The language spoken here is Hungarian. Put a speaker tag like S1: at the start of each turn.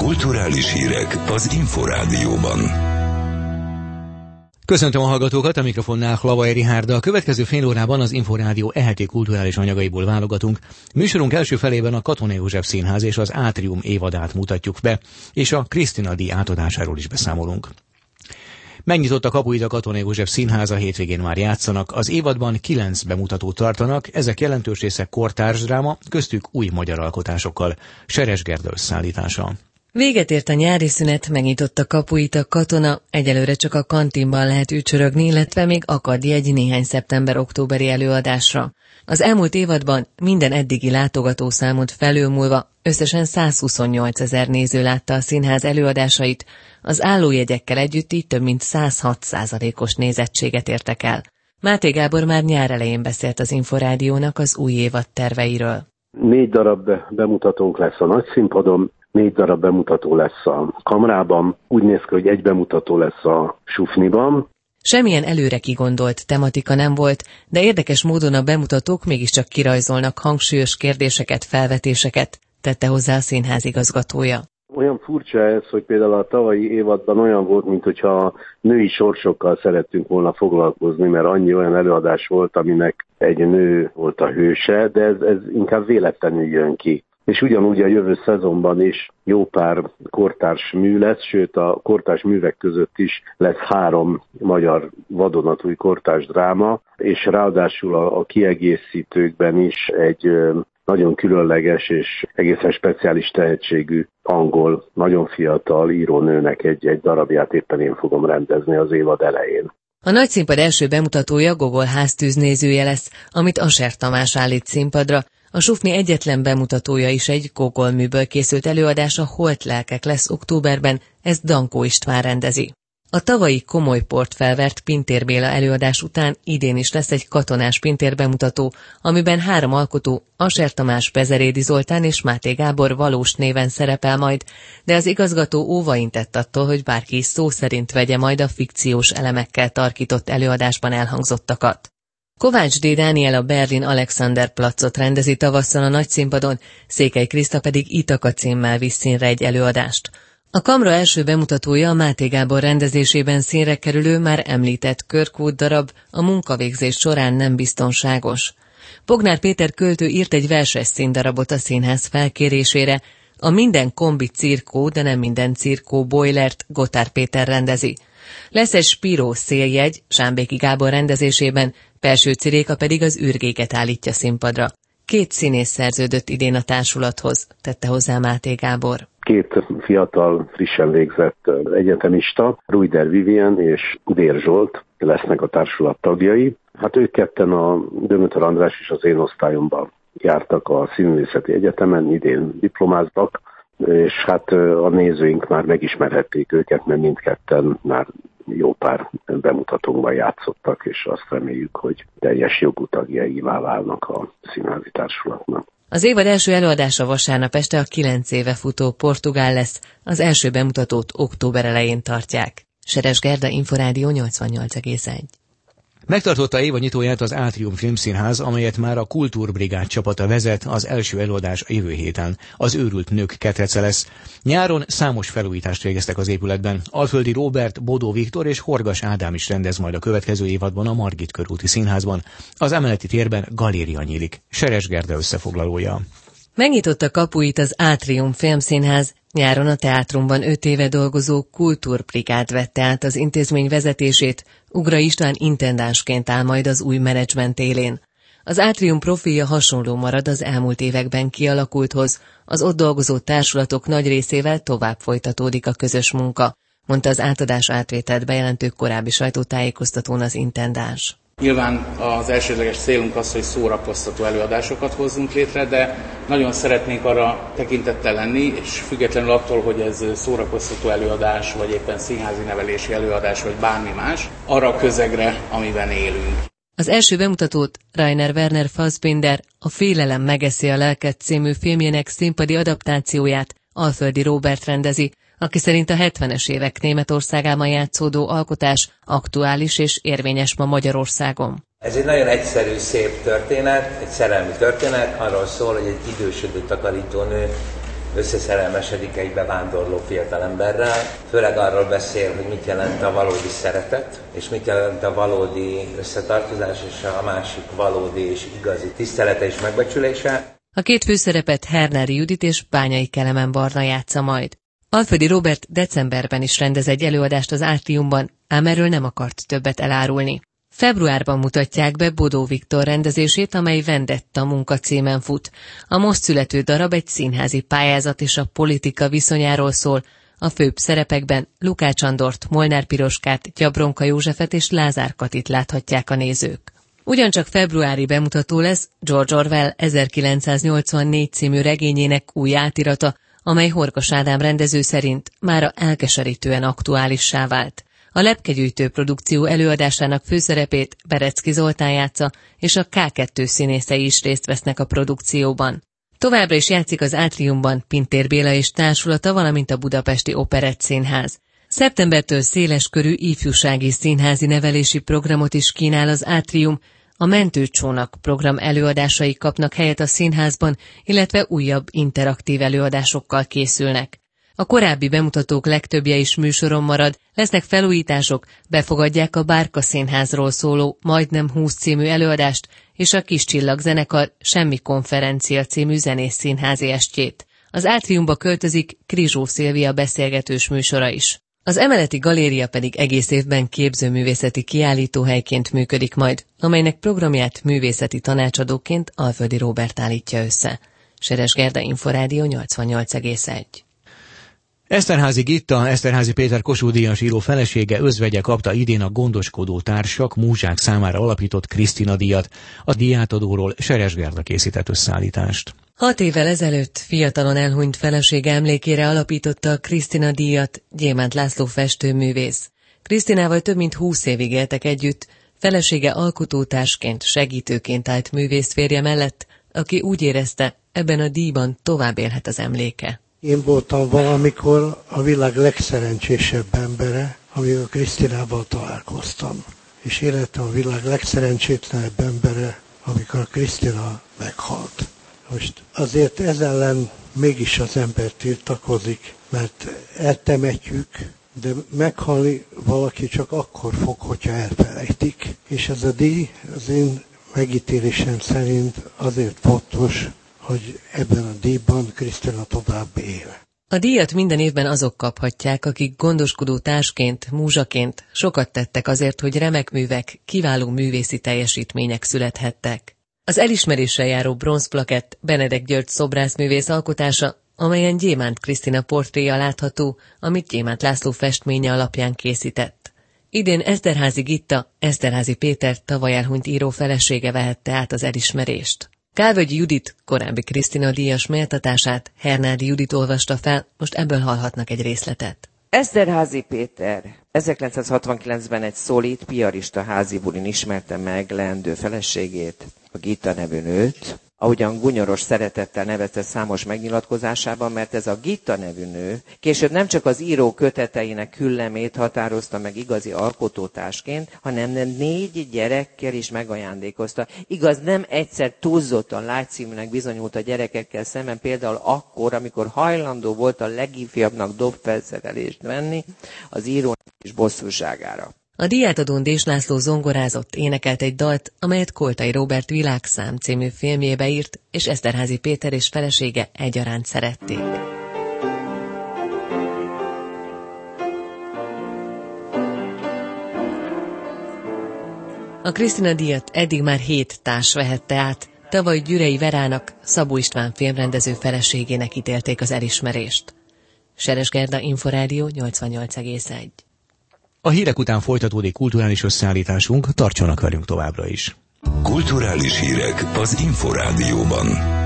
S1: Kulturális hírek az Inforádióban.
S2: Köszöntöm a hallgatókat, a mikrofonnál Hlavaj Richárd. A következő fél órában az Inforádió eheti kulturális anyagaiból válogatunk. Műsorunk első felében a Katona József Színház és az Átrium évadát mutatjuk be, és a Krisztina-díj átadásáról is beszámolunk. Megnyitotta kapuit a Katona József Színház, a hétvégén már játszanak. Az évadban 9 bemutatót tartanak, ezek jelentős része kortársdráma, köztük új magyar alkotásokkal. Seres Gerda összeállítása.
S3: Véget ért a nyári szünet, megnyitotta kapuit a Katona, egyelőre csak a kantinban lehet ücsörögni, illetve még akad jegy néhány szeptember-októberi előadásra. Az elmúlt évadban minden eddigi látogatószámot felülmúlva összesen 128 000 néző látta a színház előadásait, az állójegyekkel együtt így több mint 106%-os nézettséget értek el. Máté Gábor már nyár elején beszélt az Inforádiónak az új évad terveiről.
S4: 4 darab bemutatónk lesz a Nagyszínpadon, 4 darab bemutató lesz a Kamrában, úgy néz ki, hogy 1 bemutató lesz a Sufniban.
S3: Semmilyen előre kigondolt tematika nem volt, de érdekes módon a bemutatók mégiscsak kirajzolnak hangsúlyos kérdéseket, felvetéseket, tette hozzá a színház igazgatója.
S4: Olyan furcsa ez, hogy például a tavalyi évadban olyan volt, mintha női sorsokkal szerettünk volna foglalkozni, mert annyi olyan előadás volt, aminek egy nő volt a hőse, de ez inkább véletlenül jön ki. És ugyanúgy a jövő szezonban is jó pár kortárs mű lesz, sőt a kortárs művek között is lesz 3 magyar vadonatúj kortárs dráma, és ráadásul a kiegészítőkben is egy nagyon különleges és egészen speciális tehetségű angol, nagyon fiatal írónőnek egy darabját éppen én fogom rendezni az évad elején.
S3: A Nagyszínpad első bemutatója Gogol háztűznézője lesz, amit Ascher Tamás állít színpadra. A Sufni egyetlen bemutatója is egy Gogol műből készült előadás, a Holt lelkek lesz októberben, ezt Dankó István rendezi. A tavalyi komoly port felvert Pintér Béla előadás után idén is lesz egy katonás Pintér bemutató, amiben 3 alkotó, Ascher Tamás, Bezerédi Zoltán és Máté Gábor valós néven szerepel majd, de az igazgató óvaintett attól, hogy bárki is szó szerint vegye majd a fikciós elemekkel tarkított előadásban elhangzottakat. Kovács D. Dániel a Berlin Alexanderplatzot rendezi tavasszal a Nagyszínpadon, Székely Kriszta pedig Itaka címmel visz színre egy előadást. A Kamra első bemutatója a Máté Gábor rendezésében színre kerülő már említett Kirkwood darab, a munkavégzés során nem biztonságos. Bognár Péter költő írt egy verses színdarabot a színház felkérésére, a Minden kombi cirkó, de nem minden cirkó boilert Gotár Péter rendezi. Lesz egy Spiró széljegy, Sámbéki Gábor rendezésében, Pelső Ciréka pedig az űrgéket állítja színpadra. 2 színész szerződött idén a társulathoz, tette hozzá Máté Gábor.
S4: 2 fiatal, frissen végzett egyetemista, Rújder Vivien és Dér Zsolt lesznek a társulat tagjai. Hát ők ketten a Dömötör András és az én osztályomban jártak a Színművészeti Egyetemen, idén diplomáztak, és hát a nézőink már megismerhették őket, mert mindketten már jó pár bemutatónkban játszottak, és azt reméljük, hogy teljes jogú tagjaivá válnak a színházi társulatnak.
S3: Az évad első előadása vasárnap este a 9 éve futó Portugál lesz, az első bemutatót október elején tartják. Seres Gerda, Inforádió 88,1.
S2: Megtartotta évad nyitóját az Átrium Filmszínház, amelyet már a Kultúrbrigád csapata vezet, az első előadás a jövő héten. Az Őrült nők ketrece lesz. Nyáron számos felújítást végeztek az épületben. Alföldi Róbert, Bodó Viktor és Horgas Ádám is rendez majd a következő évadban a Margit körúti színházban. Az emeleti térben galéria nyílik. Seres Gerda összefoglalója.
S3: Megnyitotta kapuit az Átrium Filmszínház. Nyáron a teátrumban 5 éve dolgozó Kultúrbrigád vette át az intézmény vezetését, Ugra István intendánsként áll majd az új menedzsment élén. Az Átrium profilja hasonló marad az elmúlt években kialakulthoz, az ott dolgozó társulatok nagy részével tovább folytatódik a közös munka, mondta az átadás átvételt bejelentő korábbi sajtótájékoztatón az intendáns.
S5: Nyilván az elsődleges célunk az, hogy szórakoztató előadásokat hozzunk létre, de nagyon szeretnénk arra tekintettel lenni, és függetlenül attól, hogy ez szórakoztató előadás, vagy éppen színházi nevelési előadás, vagy bármi más, arra a közegre, amiben élünk.
S3: Az első bemutatót Rainer Werner Fassbinder, a Félelem megeszi a lelket című filmjének színpadi adaptációját Alföldi Róbert rendezi, aki szerint a 70-es évek Németországában játszódó alkotás aktuális és érvényes ma Magyarországon.
S6: Ez egy nagyon egyszerű, szép történet, egy szerelmi történet, arról szól, hogy egy idősödő takarítónő összeszerelmesedik egy bevándorló fiatalemberrel, főleg arról beszél, hogy mit jelent a valódi szeretet, és mit jelent a valódi összetartozás, és a másik valódi és igazi tisztelete és megbecsülése.
S3: A két főszerepet Hernádi Judit és Bányai Kelemen Barna játsza majd. Alföldi Róbert decemberben is rendez egy előadást az Átriumban, ám erről nem akart többet elárulni. Februárban mutatják be Bodó Viktor rendezését, amely Vendetta munkacímen fut. A most születő darab egy színházi pályázat és a politika viszonyáról szól. A főbb szerepekben Lukács Andort, Molnár Piroskát, Gyabronka Józsefet és Lázár Katit láthatják a nézők. Ugyancsak februári bemutató lesz George Orwell 1984 című regényének új átirata, amely Horgas Ádám rendező szerint mára elkeserítően aktuálissá vált. A Lepkegyűjtő produkció előadásának főszerepét Berecki Zoltán játsza, és a K2 színészei is részt vesznek a produkcióban. Továbbra is játszik az Átriumban Pintér Béla és társulata, valamint a Budapesti Operett Színház. Szeptembertől széleskörű ifjúsági színházi nevelési programot is kínál az Átrium, a Mentőcsónak program előadásai kapnak helyet a színházban, illetve újabb interaktív előadásokkal készülnek. A korábbi bemutatók legtöbbje is műsoron marad, lesznek felújítások, befogadják a Bárka Színházról szóló Majdnem 20 című előadást és a Kis Csillag zenekar Semmi konferencia című zenészszínházi estjét. Az Átriumba költözik Krizsó Szilvia beszélgetős műsora is. Az emeleti galéria pedig egész évben képzőművészeti kiállítóhelyként működik majd, amelynek programját művészeti tanácsadóként Alföldi Róbert állítja össze. Seres Gerda, Inforádió 88,1.
S2: Eszterházy Gitta, Eszterházy Péter Kossuth-díjas író felesége özvegye kapta idén a Gondoskodó Társak Múzsák számára alapított Krisztina-díjat. A díjátadóról Seres Gerda készített összeállítást.
S3: 6 évvel ezelőtt fiatalon elhunyt felesége emlékére alapította a Krisztina-díjat Gyémánt László festőművész. Krisztinával több mint 20 évig éltek együtt, felesége alkotótársként, segítőként állt művészférje mellett, aki úgy érezte, ebben a díjban tovább élhet az emléke.
S7: Én voltam valamikor a világ legszerencsésebb embere, amikor Krisztinával találkoztam. És életem a világ legszerencsétlenebb embere, amikor Krisztina meghalt. Most azért ez ellen mégis az ember tiltakozik, mert eltemetjük, de meghalni valaki csak akkor fog, hogyha elfelejtik. És ez a díj az én megítélésem szerint azért fontos, hogy ebben a díjban Krisztina tovább él.
S3: A díjat minden évben azok kaphatják, akik gondoskodó társként, múzsaként sokat tettek azért, hogy remek művek, kiváló művészi teljesítmények születhettek. Az elismeréssel járó bronzplakett Benedek György szobrászművész alkotása, amelyen Gyémánt Krisztina portréja látható, amit Gyémánt László festménye alapján készített. Idén Eszterházy Gitta, Eszterházy Péter tavaly elhunyt író felesége vehette át az elismerést. Kálvölgyi Judit korábbi Krisztina-díjas méltatását Hernádi Judit olvasta fel, most ebből hallhatnak egy részletet.
S8: Eszterházy Péter 1969-ben egy szolid, piarista házi bulin ismerte meg leendő feleségét, a Gitta nevű nőt, ahogyan gunyoros szeretettel nevezte számos megnyilatkozásában, mert ez a Gitta nevű nő később nem csak az író köteteinek küllemét határozta meg igazi alkotótársként, hanem 4 gyerekkel is megajándékozta. Igaz, nem egyszer túlzottan lágyszívűnek bizonyult a gyerekekkel szemben, például akkor, amikor hajlandó volt a legifjabbnak dobfelszerelést venni az írónak is bosszúságára.
S3: A díjátadón Dés László zongorázott, énekelt egy dalt, amelyet Koltai Róbert Világszám című filmjébe írt, és Eszterházy Péter és felesége egyaránt szerették. A Krisztina-díjat eddig már 7 társ vehette át. Tavaly Gyürei Verának, Szabó István filmrendező feleségének ítélték az elismerést. Seres Gerda, Inforádió 88,1.
S2: A hírek után folytatódik kulturális összeállításunk, tartsanak velünk továbbra is.
S1: Kulturális hírek az Inforádióban.